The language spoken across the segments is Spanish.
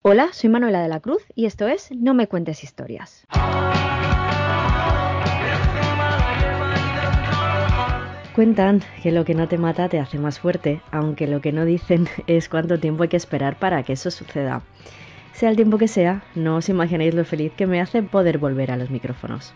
Hola, soy Manuela de la Cruz y esto es No me cuentes historias. Cuentan que lo que no te mata te hace más fuerte, aunque lo que no dicen es cuánto tiempo hay que esperar para que eso suceda. Sea el tiempo que sea, no os imagináis lo feliz que me hace poder volver a los micrófonos.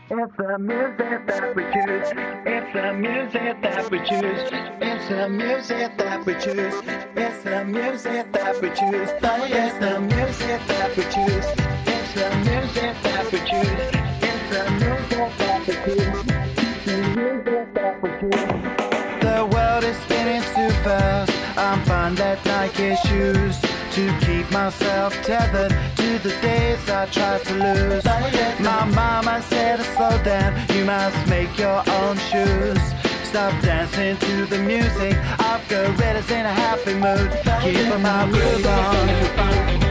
The world is spinning too fast. I'm fine that Nike shoes to keep myself tethered to the days I tried to lose. My mama said to slow down, you must make your own shoes. Stop dancing to the music of gorillas in a happy mood. Keep my groove on.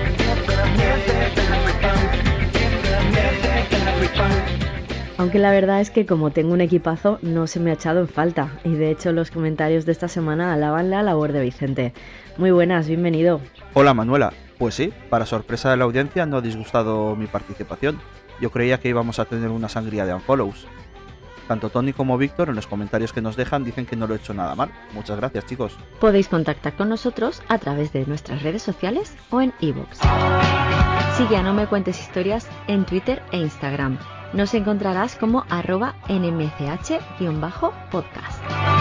Aunque la verdad es que como tengo un equipazo no se me ha echado en falta y de hecho los comentarios de esta semana alaban la labor de Vicente. Muy buenas, bienvenido. Hola Manuela, pues sí, para sorpresa de la audiencia no ha disgustado mi participación. Yo creía que íbamos a tener una sangría de unfollows. Tanto Tony como Víctor en los comentarios que nos dejan dicen que no lo he hecho nada mal. Muchas gracias, chicos. Podéis contactar con nosotros a través de nuestras redes sociales o en iVoox. Sigue a No me cuentes historias en Twitter e Instagram. Nos encontrarás como @nmch_podcast.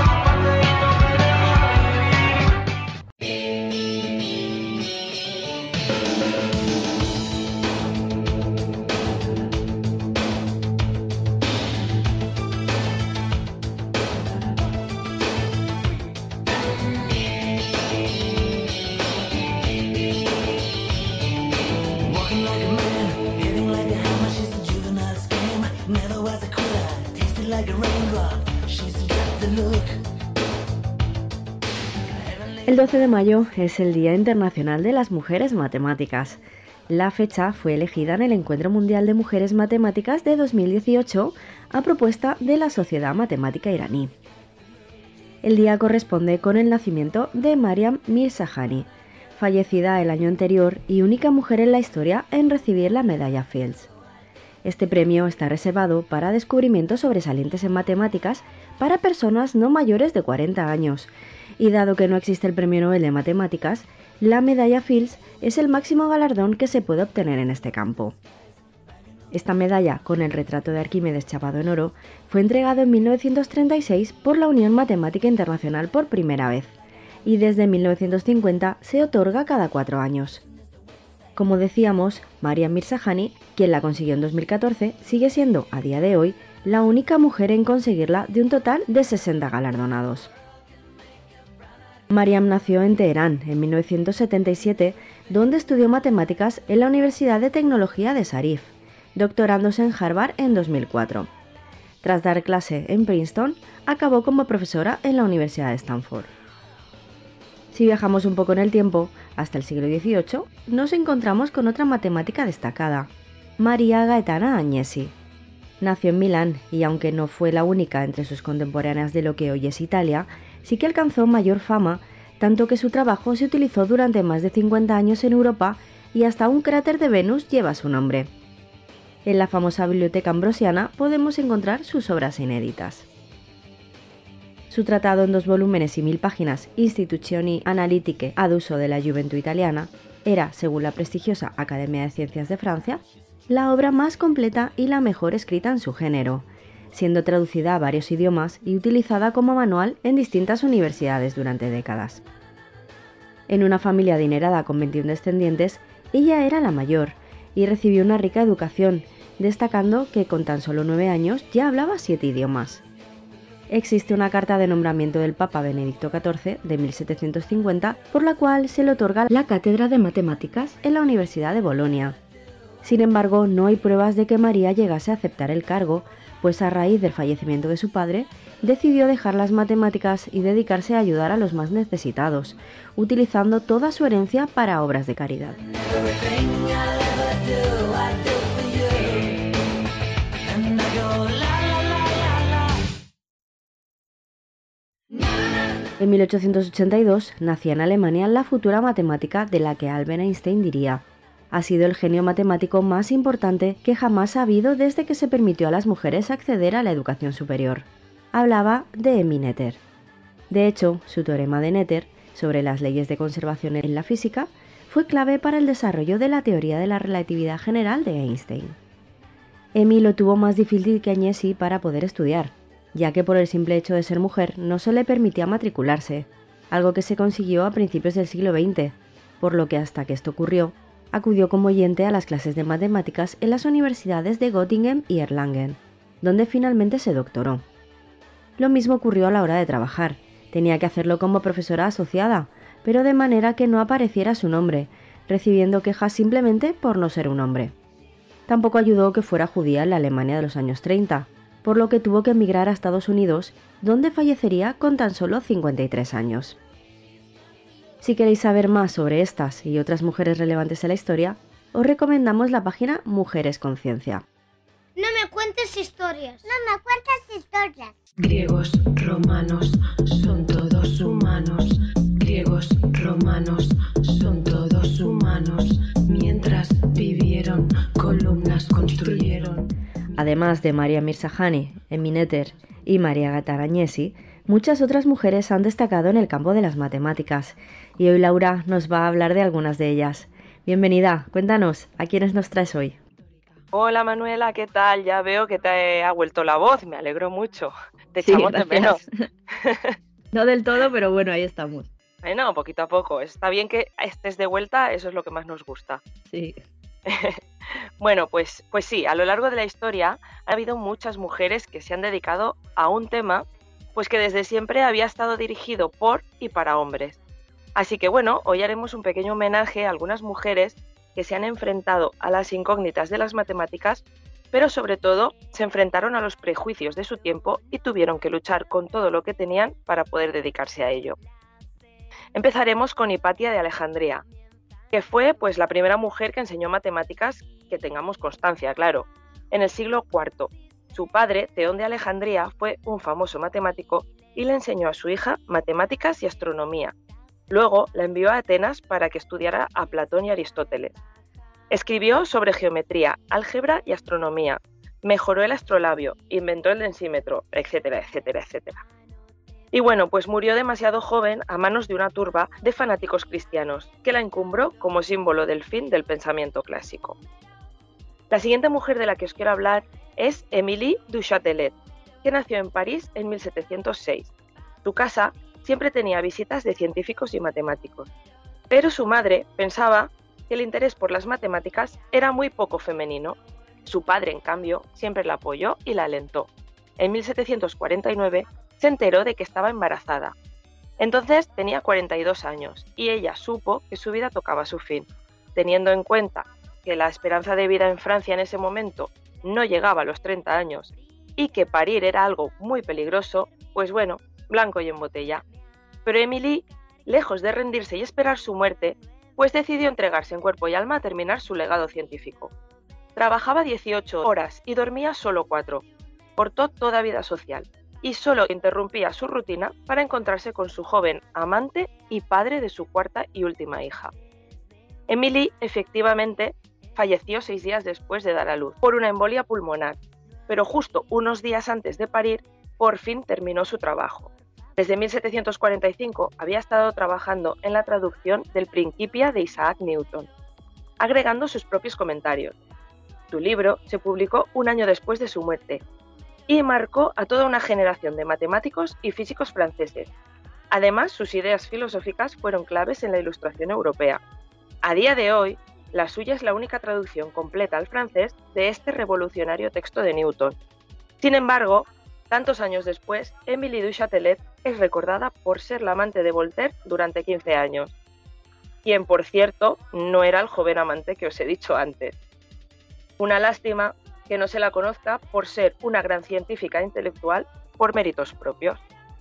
El 12 de mayo es el Día Internacional de las Mujeres Matemáticas. La fecha fue elegida en el Encuentro Mundial de Mujeres Matemáticas de 2018 a propuesta de la Sociedad Matemática Iraní. El día corresponde con el nacimiento de Maryam Mirzakhani, fallecida el año anterior y única mujer en la historia en recibir la medalla Fields. Este premio está reservado para descubrimientos sobresalientes en matemáticas para personas no mayores de 40 años, y dado que no existe el Premio Nobel de Matemáticas, la medalla Fields es el máximo galardón que se puede obtener en este campo. Esta medalla, con el retrato de Arquímedes chapado en oro, fue entregado en 1936 por la Unión Matemática Internacional por primera vez, y desde 1950 se otorga cada 4 años. Como decíamos, Maryam Mirzakhani, quien la consiguió en 2014, sigue siendo, a día de hoy, la única mujer en conseguirla de un total de 60 galardonados. Maryam nació en Teherán en 1977, donde estudió matemáticas en la Universidad de Tecnología de Sharif, doctorándose en Harvard en 2004. Tras dar clase en Princeton, acabó como profesora en la Universidad de Stanford. Si viajamos un poco en el tiempo, hasta el siglo XVIII, nos encontramos con otra matemática destacada, María Gaetana Agnesi. Nació en Milán y aunque no fue la única entre sus contemporáneas de lo que hoy es Italia, sí que alcanzó mayor fama, tanto que su trabajo se utilizó durante más de 50 años en Europa y hasta un cráter de Venus lleva su nombre. En la famosa Biblioteca Ambrosiana podemos encontrar sus obras inéditas. Su tratado en 2 volúmenes y 1000 páginas, Istituzioni Analitiche ad uso de la Juventud Italiana, era, según la prestigiosa Academia de Ciencias de Francia, la obra más completa y la mejor escrita en su género, siendo traducida a varios idiomas y utilizada como manual en distintas universidades durante décadas. En una familia adinerada con 21 descendientes, ella era la mayor y recibió una rica educación, destacando que con tan solo 9 años ya hablaba 7 idiomas. Existe una carta de nombramiento del Papa Benedicto XIV de 1750 por la cual se le otorga la cátedra de matemáticas en la Universidad de Bolonia. Sin embargo, no hay pruebas de que María llegase a aceptar el cargo, pues a raíz del fallecimiento de su padre, decidió dejar las matemáticas y dedicarse a ayudar a los más necesitados, utilizando toda su herencia para obras de caridad. En 1882 nacía en Alemania la futura matemática de la que Albert Einstein diría: Ha sido el genio matemático más importante que jamás ha habido desde que se permitió a las mujeres acceder a la educación superior. Hablaba de Emmy Noether. De hecho, su teorema de Noether sobre las leyes de conservación en la física fue clave para el desarrollo de la teoría de la relatividad general de Einstein. Emmy lo tuvo más difícil que Agnesi para poder estudiar, ya que por el simple hecho de ser mujer no se le permitía matricularse, algo que se consiguió a principios del siglo XX, por lo que hasta que esto ocurrió, acudió como oyente a las clases de matemáticas en las universidades de Göttingen y Erlangen, donde finalmente se doctoró. Lo mismo ocurrió a la hora de trabajar. Tenía que hacerlo como profesora asociada, pero de manera que no apareciera su nombre, recibiendo quejas simplemente por no ser un hombre. Tampoco ayudó que fuera judía en la Alemania de los años 30, por lo que tuvo que emigrar a Estados Unidos, donde fallecería con tan solo 53 años. Si queréis saber más sobre estas y otras mujeres relevantes en la historia, os recomendamos la página Mujeres con Ciencia. No me cuentes historias. No me cuentes historias. Griegos, romanos, son todos humanos. Griegos, romanos, son todos humanos. Mientras vivieron, columnas construyeron. Además de Maria Mirzakhani, Emmy Noether y Maria Agatha Agnesi, muchas otras mujeres han destacado en el campo de las matemáticas, y hoy Laura nos va a hablar de algunas de ellas. Bienvenida, cuéntanos, ¿a quiénes nos traes hoy? Hola Manuela, ¿qué tal? Ya veo que te ha vuelto la voz, me alegro mucho. Te echamos de menos. No del todo, pero bueno, ahí estamos. Bueno, poquito a poco. Está bien que estés de vuelta, eso es lo que más nos gusta. Sí. Bueno, pues sí, a lo largo de la historia ha habido muchas mujeres que se han dedicado a un tema pues que desde siempre había estado dirigido por y para hombres. Así que bueno, hoy haremos un pequeño homenaje a algunas mujeres que se han enfrentado a las incógnitas de las matemáticas, pero sobre todo se enfrentaron a los prejuicios de su tiempo y tuvieron que luchar con todo lo que tenían para poder dedicarse a ello. Empezaremos con Hipatia de Alejandría, que fue pues la primera mujer que enseñó matemáticas que tengamos constancia, claro, en el siglo IV. Su padre, Teón de Alejandría, fue un famoso matemático y le enseñó a su hija matemáticas y astronomía. Luego la envió a Atenas para que estudiara a Platón y Aristóteles. Escribió sobre geometría, álgebra y astronomía, mejoró el astrolabio, inventó el densímetro, etcétera, etcétera, etcétera. Y bueno, pues murió demasiado joven a manos de una turba de fanáticos cristianos, que la encumbró como símbolo del fin del pensamiento clásico. La siguiente mujer de la que os quiero hablar es Émilie du Châtelet, que nació en París en 1706. Su casa siempre tenía visitas de científicos y matemáticos, pero su madre pensaba que el interés por las matemáticas era muy poco femenino. Su padre, en cambio, siempre la apoyó y la alentó. En 1749 se enteró de que estaba embarazada. Entonces tenía 42 años y ella supo que su vida tocaba su fin. Teniendo en cuenta que la esperanza de vida en Francia en ese momento no llegaba a los 30 años y que parir era algo muy peligroso, pues bueno, blanco y en botella. Pero Émilie, lejos de rendirse y esperar su muerte, pues decidió entregarse en cuerpo y alma a terminar su legado científico. Trabajaba 18 horas y dormía solo 4. Cortó toda vida social y solo interrumpía su rutina para encontrarse con su joven amante y padre de su cuarta y última hija. Émilie efectivamente falleció 6 días después de dar a luz por una embolia pulmonar, pero justo unos días antes de parir, por fin terminó su trabajo. Desde 1745 había estado trabajando en la traducción del Principia de Isaac Newton, agregando sus propios comentarios. Su libro se publicó un año después de su muerte y marcó a toda una generación de matemáticos y físicos franceses. Además, sus ideas filosóficas fueron claves en la Ilustración europea. A día de hoy, la suya es la única traducción completa al francés de este revolucionario texto de Newton. Sin embargo, tantos años después, Émilie du Châtelet es recordada por ser la amante de Voltaire durante 15 años, quien, por cierto, no era el joven amante que os he dicho antes. Una lástima que no se la conozca por ser una gran científica e intelectual por méritos propios.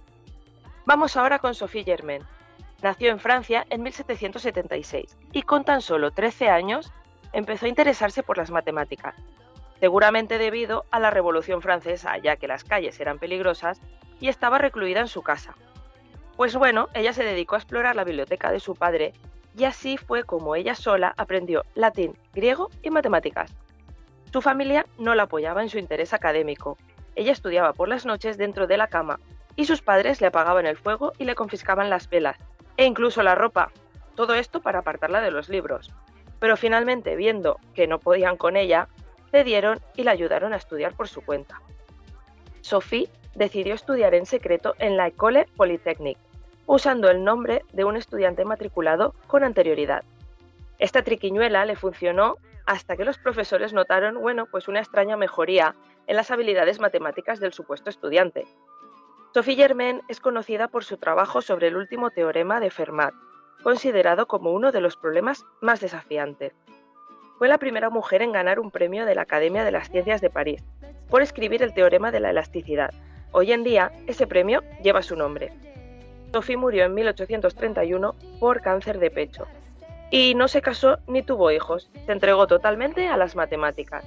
Vamos ahora con Sophie Germain. Nació en Francia en 1776 y con tan solo 13 años empezó a interesarse por las matemáticas, seguramente debido a la Revolución Francesa, ya que las calles eran peligrosas y estaba recluida en su casa. Pues bueno, ella se dedicó a explorar la biblioteca de su padre y así fue como ella sola aprendió latín, griego y matemáticas. Su familia no la apoyaba en su interés académico. Ella estudiaba por las noches dentro de la cama y sus padres le apagaban el fuego y le confiscaban las velas e incluso la ropa. Todo esto para apartarla de los libros. Pero finalmente, viendo que no podían con ella, cedieron y la ayudaron a estudiar por su cuenta. Sophie decidió estudiar en secreto en la École Polytechnique, usando el nombre de un estudiante matriculado con anterioridad. Esta triquiñuela le funcionó hasta que los profesores notaron, pues una extraña mejoría en las habilidades matemáticas del supuesto estudiante. Sophie Germain es conocida por su trabajo sobre el último teorema de Fermat, considerado como uno de los problemas más desafiantes. Fue la primera mujer en ganar un premio de la Academia de las Ciencias de París por escribir el teorema de la elasticidad. Hoy en día, ese premio lleva su nombre. Sophie murió en 1831 por cáncer de pecho y no se casó ni tuvo hijos, se entregó totalmente a las matemáticas.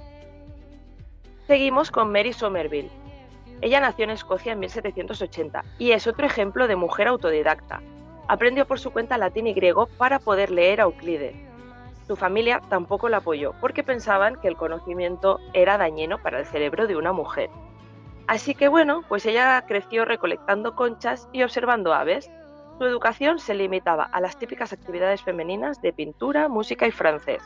Seguimos con Mary Somerville. Ella nació en Escocia en 1780 y es otro ejemplo de mujer autodidacta. Aprendió por su cuenta latín y griego para poder leer a Euclides. Su familia tampoco la apoyó porque pensaban que el conocimiento era dañino para el cerebro de una mujer. Así que pues ella creció recolectando conchas y observando aves. Su educación se limitaba a las típicas actividades femeninas de pintura, música y francés.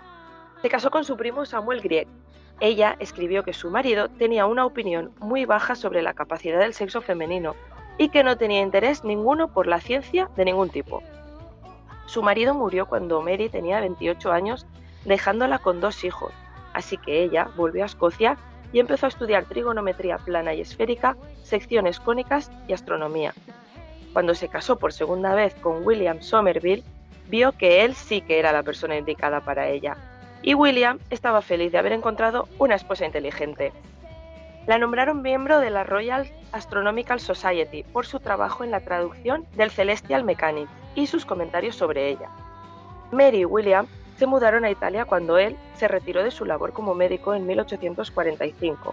Se casó con su primo Samuel Grieg. Ella escribió que su marido tenía una opinión muy baja sobre la capacidad del sexo femenino y que no tenía interés ninguno por la ciencia de ningún tipo. Su marido murió cuando Mary tenía 28 años, dejándola con 2 hijos, así que ella volvió a Escocia y empezó a estudiar trigonometría plana y esférica, secciones cónicas y astronomía. Cuando se casó por segunda vez con William Somerville, vio que él sí que era la persona indicada para ella, y William estaba feliz de haber encontrado una esposa inteligente. La nombraron miembro de la Royal Astronomical Society por su trabajo en la traducción del Celestial Mechanics y sus comentarios sobre ella. Mary y William se mudaron a Italia cuando él se retiró de su labor como médico en 1845.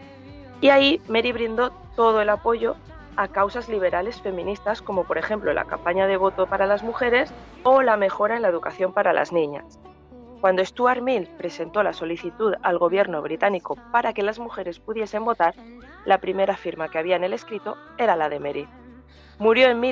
Y ahí Mary brindó todo el apoyo a causas liberales feministas como por ejemplo la campaña de voto para las mujeres o la mejora en la educación para las niñas. Cuando Stuart Mill presentó la solicitud al gobierno británico para que las mujeres pudiesen votar, la primera firma que había en el escrito era la de Mary. Murió en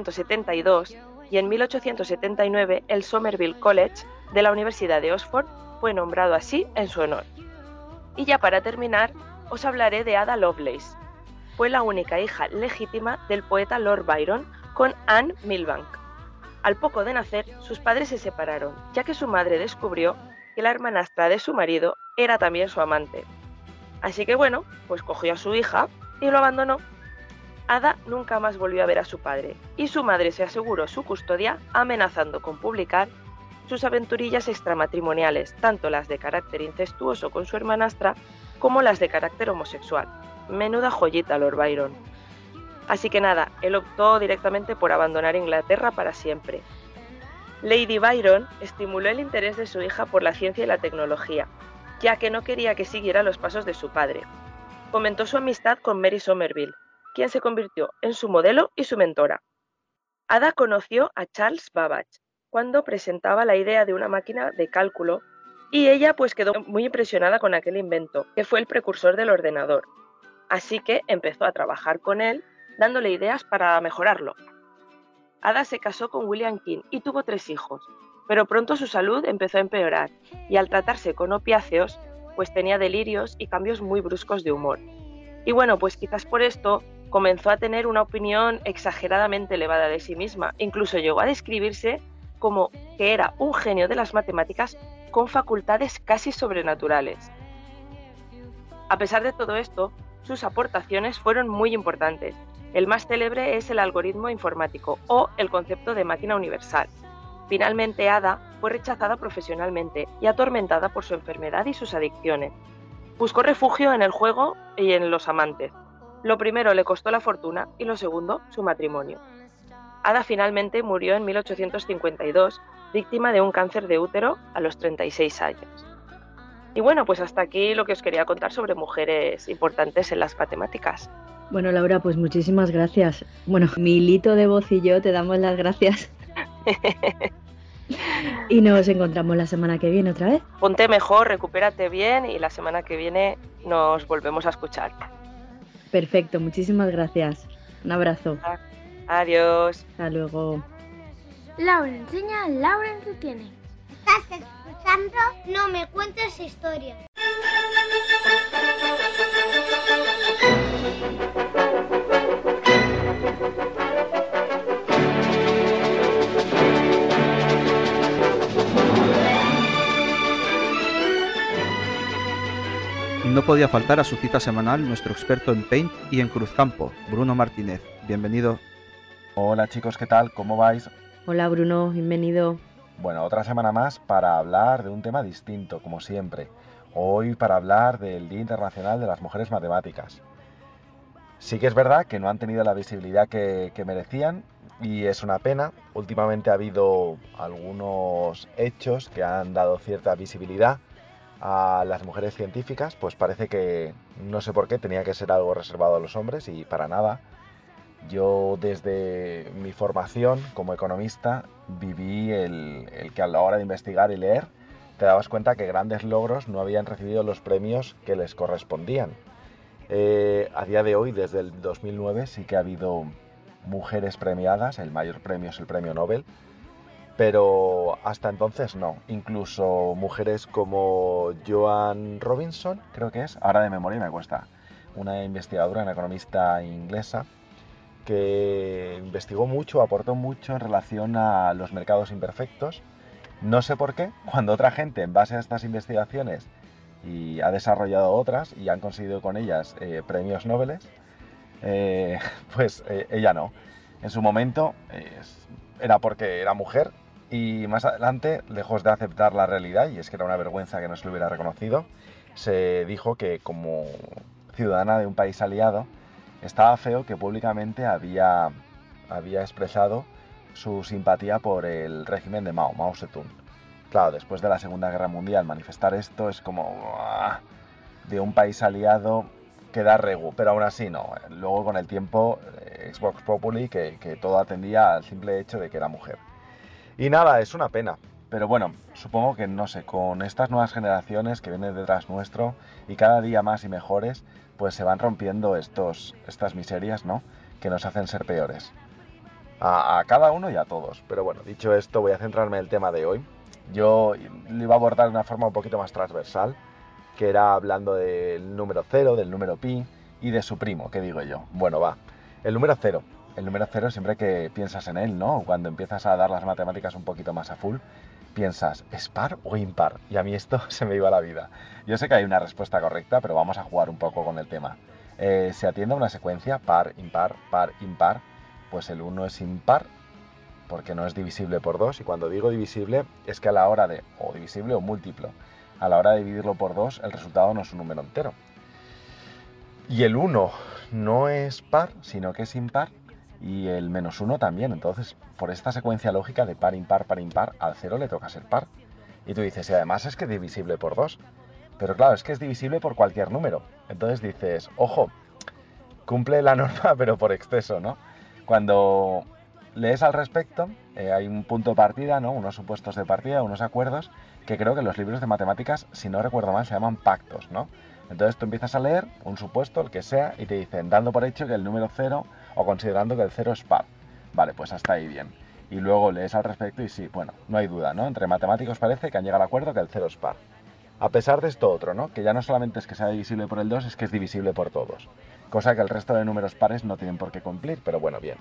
1872 y en 1879 el Somerville College de la Universidad de Oxford fue nombrado así en su honor. Y ya para terminar, os hablaré de Ada Lovelace. Fue la única hija legítima del poeta Lord Byron con Anne Milbank. Al poco de nacer, sus padres se separaron, ya que su madre descubrió que la hermanastra de su marido era también su amante. Así que pues cogió a su hija y lo abandonó. Ada nunca más volvió a ver a su padre, y su madre se aseguró su custodia amenazando con publicar sus aventurillas extramatrimoniales, tanto las de carácter incestuoso con su hermanastra, como las de carácter homosexual. Menuda joyita Lord Byron. Así que nada, él optó directamente por abandonar Inglaterra para siempre. Lady Byron estimuló el interés de su hija por la ciencia y la tecnología, ya que no quería que siguiera los pasos de su padre. Fomentó su amistad con Mary Somerville, quien se convirtió en su modelo y su mentora. Ada conoció a Charles Babbage cuando presentaba la idea de una máquina de cálculo y ella quedó muy impresionada con aquel invento, que fue el precursor del ordenador. Así que empezó a trabajar con él, dándole ideas para mejorarlo. Ada se casó con William King y tuvo 3 hijos, pero pronto su salud empezó a empeorar y al tratarse con opiáceos, tenía delirios y cambios muy bruscos de humor. Y quizás por esto comenzó a tener una opinión exageradamente elevada de sí misma, incluso llegó a describirse como que era un genio de las matemáticas con facultades casi sobrenaturales. A pesar de todo esto, sus aportaciones fueron muy importantes. El más célebre es el algoritmo informático o el concepto de máquina universal. Finalmente, Ada fue rechazada profesionalmente y atormentada por su enfermedad y sus adicciones. Buscó refugio en el juego y en los amantes. Lo primero le costó la fortuna y lo segundo, su matrimonio. Ada finalmente murió en 1852, víctima de un cáncer de útero a los 36 años. Y hasta aquí lo que os quería contar sobre mujeres importantes en las matemáticas. Bueno, Laura, pues muchísimas gracias. Mi hilito de voz y yo te damos las gracias. Y nos encontramos la semana que viene otra vez. Ponte mejor, recupérate bien y la semana que viene nos volvemos a escuchar. Perfecto, muchísimas gracias. Un abrazo. Adiós. Hasta luego. Laura enseña, Laura entretiene. Estás escuchando No me cuentes historias. No podía faltar a su cita semanal nuestro experto en Paint y en Cruzcampo, Bruno Martínez. Bienvenido. Hola chicos, ¿qué tal? ¿Cómo vais? Hola Bruno, bienvenido. Bueno, otra semana más para hablar de un tema distinto, como siempre. Hoy para hablar del Día Internacional de las Mujeres Matemáticas. Sí que es verdad que no han tenido la visibilidad que merecían y es una pena. Últimamente ha habido algunos hechos que han dado cierta visibilidad a las mujeres científicas, pues parece que, no sé por qué, tenía que ser algo reservado a los hombres y para nada. Yo desde mi formación como economista viví el que a la hora de investigar y leer te dabas cuenta que grandes logros no habían recibido los premios que les correspondían. A día de hoy, desde el 2009, sí que ha habido mujeres premiadas, el mayor premio es el premio Nobel, pero hasta entonces no. Incluso mujeres como Joan Robinson, creo que es, ahora de memoria me cuesta, una investigadora, una economista inglesa, que investigó mucho, aportó mucho en relación a los mercados imperfectos. No sé por qué, cuando otra gente en base a estas investigaciones y ha desarrollado otras y han conseguido con ellas premios Nobel, pues ella no. En su momento era porque era mujer y más adelante, lejos de aceptar la realidad, y es que era una vergüenza que no se lo hubiera reconocido, se dijo que como ciudadana de un país aliado estaba feo que públicamente había expresado su simpatía por el régimen de Mao Zedong. Claro, después de la Segunda Guerra Mundial manifestar esto es como de un país aliado que da regu, pero aún así no. Luego con el tiempo, Vox Populi, que todo atendía al simple hecho de que era mujer. Y nada, es una pena. Pero bueno, supongo que, no sé, con estas nuevas generaciones que vienen detrás nuestro y cada día más y mejores, pues se van rompiendo estas miserias, ¿no? Que nos hacen ser peores. A cada uno y a todos. Pero bueno, dicho esto, voy a centrarme en el tema de hoy. Yo lo iba a abordar de una forma un poquito más transversal, que era hablando del número 0, del número pi y de su primo, ¿qué digo yo? Bueno, va. El número 0. El número 0, siempre que piensas en él, ¿no? Cuando empiezas a dar las matemáticas un poquito más a full, piensas, ¿es par o impar? Y a mí esto se me iba la vida. Yo sé que hay una respuesta correcta, pero vamos a jugar un poco con el tema. Se atiende a una secuencia par, impar, pues el 1 es impar, porque no es divisible por 2, y cuando digo divisible es que a la hora de, o divisible o múltiplo, a la hora de dividirlo por 2, el resultado no es un número entero. Y el 1 no es par, sino que es impar, y el menos 1 también. Entonces, por esta secuencia lógica de par, impar, al 0 le toca ser par. Y tú dices, y además es que es divisible por 2. Pero claro, es que es divisible por cualquier número. Entonces dices, ojo, cumple la norma, pero por exceso, ¿no? Cuando lees al respecto, hay un punto de partida, ¿no? Unos supuestos de partida, unos acuerdos, que creo que en los libros de matemáticas, si no recuerdo mal, se llaman pactos, ¿no? Entonces tú empiezas a leer un supuesto, el que sea, y te dicen, dando por hecho que el número 0, o considerando que el 0 es par. Vale, pues hasta ahí bien. Y luego lees al respecto y sí, bueno, no hay duda, ¿no? Entre matemáticos parece que han llegado al acuerdo que el 0 es par. A pesar de esto otro, ¿no? Que ya no solamente es que sea divisible por el 2, es que es divisible por todos. Cosa que el resto de números pares no tienen por qué cumplir, pero bueno, bien.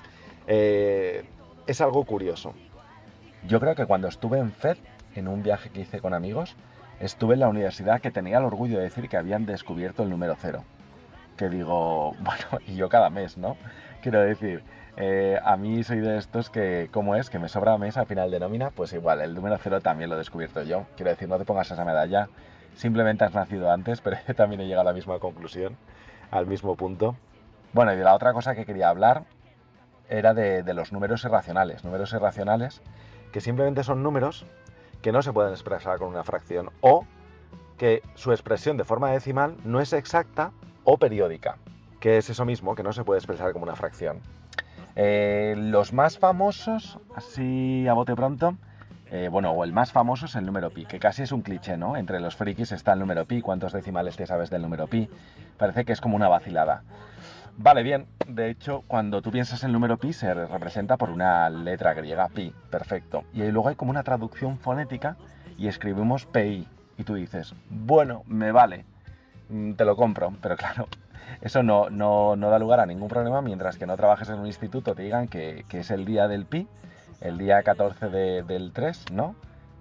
Es algo curioso. Yo creo que cuando estuve en FED, en un viaje que hice con amigos, estuve en la universidad que tenía el orgullo de decir que habían descubierto el número 0. Que digo, bueno, y yo cada mes, ¿no? Quiero decir, a mí soy de estos que, ¿cómo es? Que me sobra mes a final de nómina, pues igual, el número 0 también lo he descubierto yo. Quiero decir, no te pongas esa medalla, simplemente has nacido antes, pero yo también he llegado a la misma conclusión, al mismo punto. Bueno, y de la otra cosa que quería hablar era de los números irracionales que simplemente son números que no se pueden expresar con una fracción o que su expresión de forma decimal no es exacta o periódica, que es eso mismo, que no se puede expresar como una fracción. Los más famosos, así a bote pronto, O el más famoso es el número pi, que casi es un cliché, ¿no? Entre los frikis está el número pi, ¿cuántos decimales te sabes del número pi? Parece que es como una vacilada. Vale, bien, de hecho, cuando tú piensas en el número pi se representa por una letra griega, pi, perfecto. Y luego hay como una traducción fonética y escribimos pi. Y tú dices, bueno, me vale, te lo compro, pero claro, eso no da lugar a ningún problema mientras que no trabajes en un instituto, te digan que es el día del pi, el día 14 del 3, ¿no?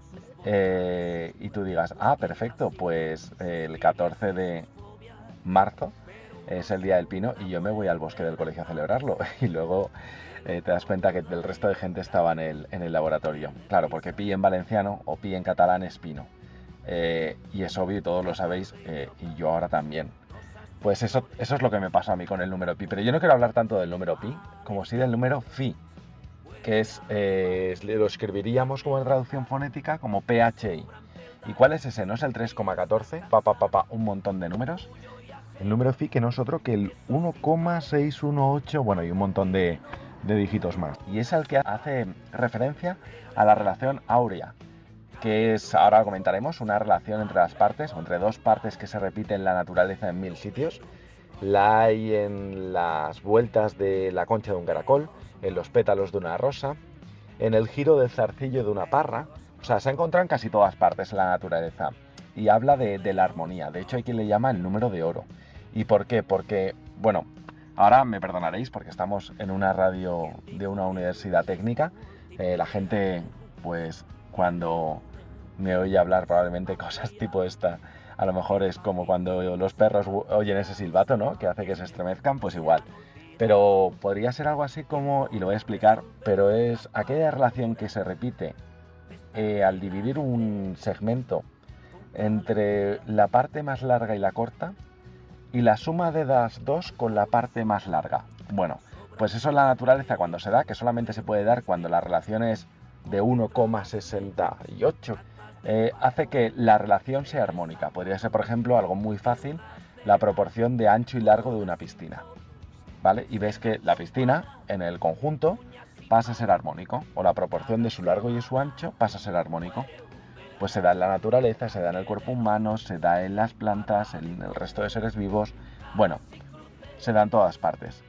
Y tú digas, perfecto, pues el 14 de marzo es el día del pino y yo me voy al bosque del colegio a celebrarlo. Y luego te das cuenta que el resto de gente estaba en el laboratorio. Claro, porque pi en valenciano o pi en catalán es pino. Y es obvio, todos lo sabéis, y yo ahora también. Pues eso es lo que me pasó a mí con el número pi. Pero yo no quiero hablar tanto del número pi como sí del número phi, que lo escribiríamos como en traducción fonética como PHI. ¿Y cuál es ese? ¿No es el 3,14? Un montón de números. El número phi que no es otro que el 1,618, y un montón de dígitos más. Y es el que hace referencia a la relación áurea, que es, ahora comentaremos, una relación entre las partes, o entre dos partes que se repiten en la naturaleza en 1000 sitios. La hay en las vueltas de la concha de un caracol, en los pétalos de una rosa, en el giro del zarcillo de una parra. O sea, se encuentra en casi todas partes en la naturaleza. Y habla de la armonía. De hecho, hay quien le llama el número de oro. ¿Y por qué? Porque, ahora me perdonaréis porque estamos en una radio de una universidad técnica. La gente, pues, cuando me oye hablar probablemente cosas tipo esta, a lo mejor es como cuando los perros oyen ese silbato, ¿no? Que hace que se estremezcan, pues igual. Pero podría ser algo así como, y lo voy a explicar, pero es aquella relación que se repite al dividir un segmento entre la parte más larga y la corta, y la suma de las dos con la parte más larga. Pues eso en la naturaleza cuando se da, que solamente se puede dar cuando la relación es de 1,68, hace que la relación sea armónica. Podría ser, por ejemplo, algo muy fácil, la proporción de ancho y largo de una piscina, ¿vale? Y ves que la piscina, en el conjunto, pasa a ser armónico, o la proporción de su largo y de su ancho pasa a ser armónico. Pues se da en la naturaleza, se da en el cuerpo humano, se da en las plantas, en el resto de seres vivos, se da en todas partes.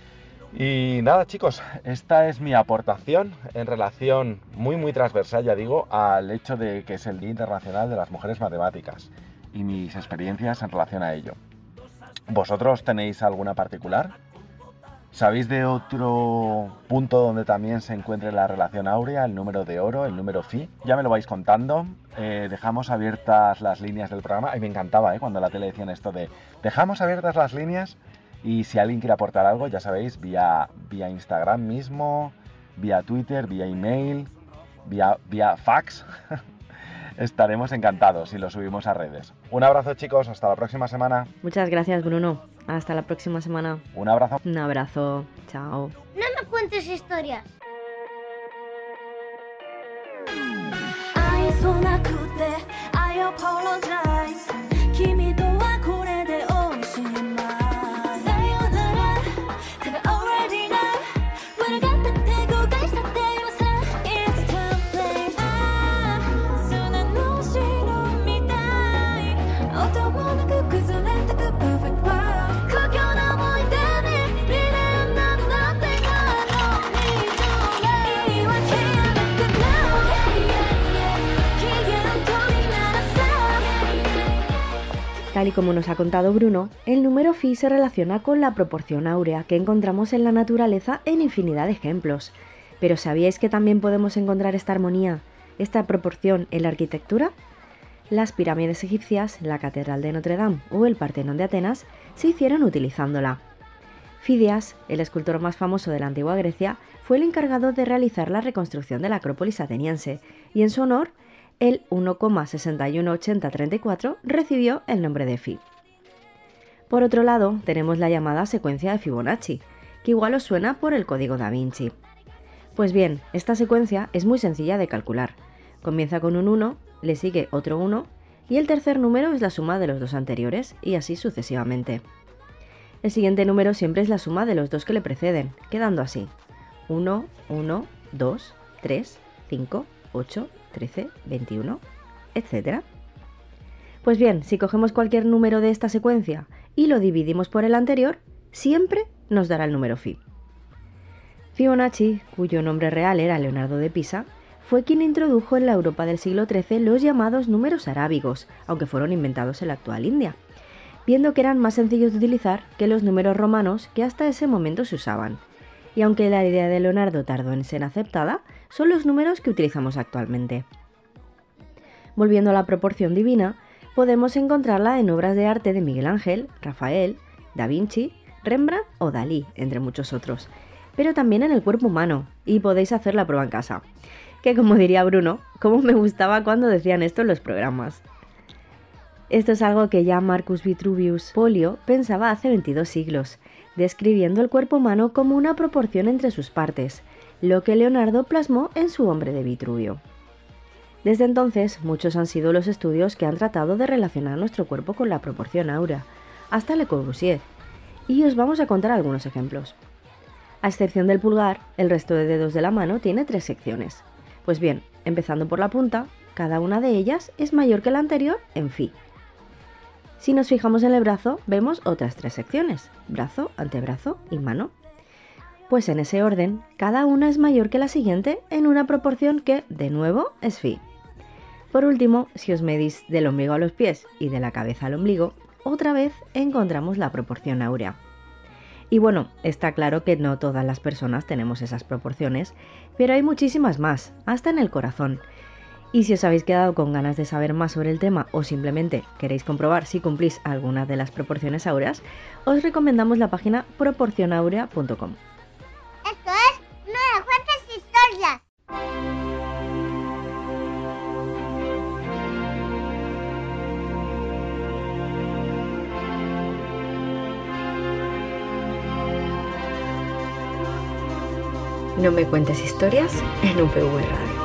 Y nada, chicos, esta es mi aportación en relación muy transversal, ya digo, al hecho de que es el Día Internacional de las Mujeres Matemáticas y mis experiencias en relación a ello. ¿Vosotros tenéis alguna particular? ¿Sabéis de otro punto donde también se encuentre la relación áurea, el número de oro, el número phi? Ya me lo vais contando. Dejamos abiertas las líneas del programa. Y me encantaba cuando en la tele decían esto de dejamos abiertas las líneas. Y si alguien quiere aportar algo, ya sabéis, vía Instagram mismo, vía Twitter, vía email, vía fax. Estaremos encantados si lo subimos a redes. Un abrazo, chicos, hasta la próxima semana. Muchas gracias, Bruno. Hasta la próxima semana. Un abrazo. Un abrazo. Chao. No me cuentes historias. Tal y como nos ha contado Bruno, el número phi se relaciona con la proporción áurea que encontramos en la naturaleza en infinidad de ejemplos. Pero ¿sabíais que también podemos encontrar esta armonía, esta proporción en la arquitectura? Las pirámides egipcias, la Catedral de Notre Dame o el Partenón de Atenas se hicieron utilizándola. Fidias, el escultor más famoso de la antigua Grecia, fue el encargado de realizar la reconstrucción de la Acrópolis ateniense y en su honor, el 1,618034 recibió el nombre de phi. Por otro lado, tenemos la llamada secuencia de Fibonacci, que igual os suena por el código Da Vinci. Pues bien, esta secuencia es muy sencilla de calcular. Comienza con un 1, le sigue otro 1 y el tercer número es la suma de los dos anteriores y así sucesivamente. El siguiente número siempre es la suma de los dos que le preceden, quedando así: 1, 1, 2, 3, 5, 8, 13, 21, etc. Pues bien, si cogemos cualquier número de esta secuencia y lo dividimos por el anterior, siempre nos dará el número phi. Fibonacci, cuyo nombre real era Leonardo de Pisa, fue quien introdujo en la Europa del siglo XIII los llamados números arábigos, aunque fueron inventados en la actual India, viendo que eran más sencillos de utilizar que los números romanos que hasta ese momento se usaban. Y aunque la idea de Leonardo tardó en ser aceptada, son los números que utilizamos actualmente. Volviendo a la proporción divina, podemos encontrarla en obras de arte de Miguel Ángel, Rafael, Da Vinci, Rembrandt o Dalí, entre muchos otros, pero también en el cuerpo humano, y podéis hacer la prueba en casa. Que como diría Bruno, cómo me gustaba cuando decían esto en los programas. Esto es algo que ya Marcus Vitruvius Polio pensaba hace 22 siglos, describiendo el cuerpo humano como una proporción entre sus partes, lo que Leonardo plasmó en su Hombre de Vitruvio. Desde entonces, muchos han sido los estudios que han tratado de relacionar nuestro cuerpo con la proporción áurea, hasta Le Corbusier, y os vamos a contar algunos ejemplos. A excepción del pulgar, el resto de dedos de la mano tiene 3 secciones. Pues bien, empezando por la punta, cada una de ellas es mayor que la anterior en phi. Si nos fijamos en el brazo, vemos otras 3 secciones, brazo, antebrazo y mano. Pues en ese orden, cada una es mayor que la siguiente en una proporción que, de nuevo, es phi. Por último, si os medís del ombligo a los pies y de la cabeza al ombligo, otra vez encontramos la proporción áurea. Y bueno, está claro que no todas las personas tenemos esas proporciones, pero hay muchísimas más, hasta en el corazón. Y si os habéis quedado con ganas de saber más sobre el tema o simplemente queréis comprobar si cumplís alguna de las proporciones áureas, os recomendamos la página proporcionaurea.com. Esto es No me cuentes historias. No me cuentes historias en UPV Radio.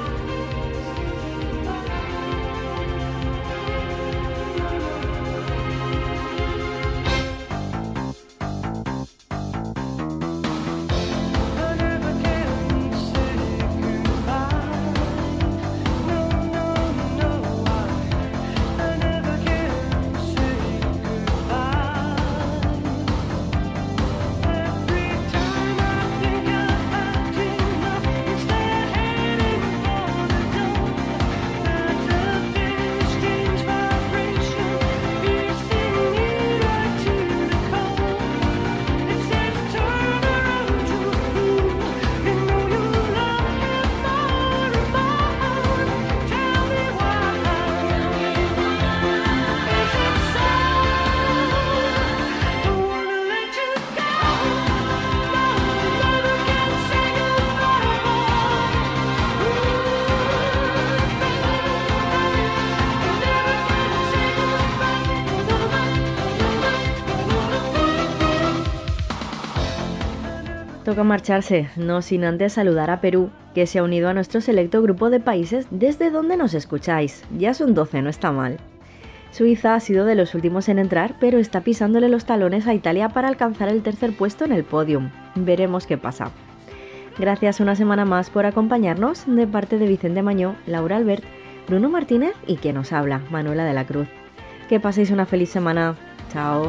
Toca marcharse, no sin antes saludar a Perú, que se ha unido a nuestro selecto grupo de países desde donde nos escucháis. Ya son 12, no está mal. Suiza ha sido de los últimos en entrar, pero está pisándole los talones a Italia para alcanzar el 3er puesto en el podium. Veremos qué pasa. Gracias una semana más por acompañarnos, de parte de Vicente Mañó, Laura Albert, Bruno Martínez y quien os habla, Manuela de la Cruz. Que paséis una feliz semana. Chao.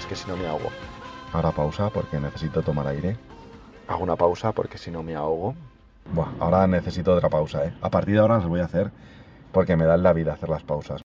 que si no me ahogo. Ahora pausa porque necesito tomar aire. Hago una pausa porque si no me ahogo. Buah, ahora necesito otra pausa, ¿eh? A partir de ahora las voy a hacer porque me da en la vida hacer las pausas.